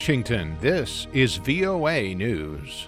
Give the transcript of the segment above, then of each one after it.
Washington, this is VOA News.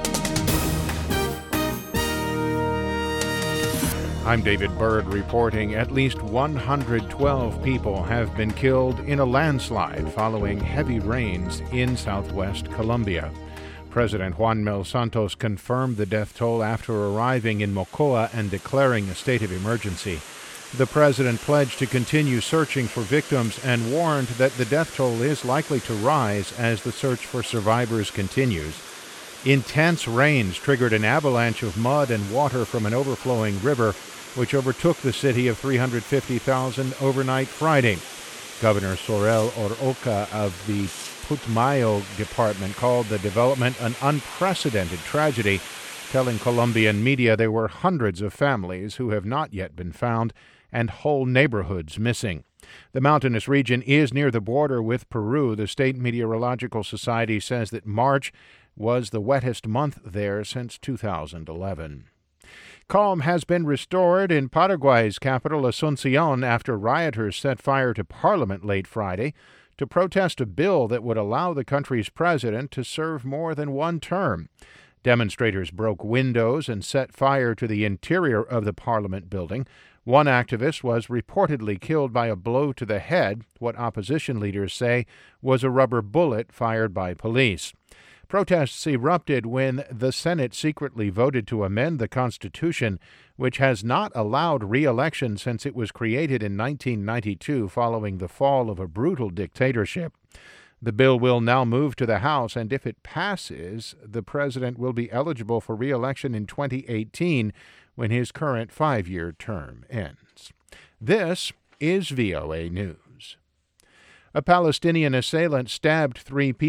I'm David Byrd reporting at least 112 people have been killed in a landslide following heavy rains in southwest Colombia. President Juan Manuel Santos confirmed the death toll after arriving in Mocoa and declaring a state of emergency. The president pledged to continue searching for victims and warned that the death toll is likely to rise as the search for survivors continues. Intense rains triggered an avalanche of mud and water from an overflowing river, which overtook the city of 350,000 overnight Friday. Governor Sorel Oroca of the Putumayo department called the development an unprecedented tragedy, telling Colombian media there were hundreds of families who have not yet been found and whole neighborhoods missing. The mountainous region is near the border with Peru. The State Meteorological Society says that March was the wettest month there since 2011. Calm has been restored in Paraguay's capital, Asunción, after rioters set fire to Parliament late Friday to protest a bill that would allow the country's president to serve more than one term. Demonstrators broke windows and set fire to the interior of the Parliament building. One activist was reportedly killed by a blow to the head, what opposition leaders say was a rubber bullet fired by police. Protests erupted when the Senate secretly voted to amend the Constitution, which has not allowed re-election since it was created in 1992 following the fall of a brutal dictatorship. The bill will now move to the House, and if it passes, the president will be eligible for re-election in 2018 when his current 5-year term ends. This is VOA News. A Palestinian assailant stabbed 3 people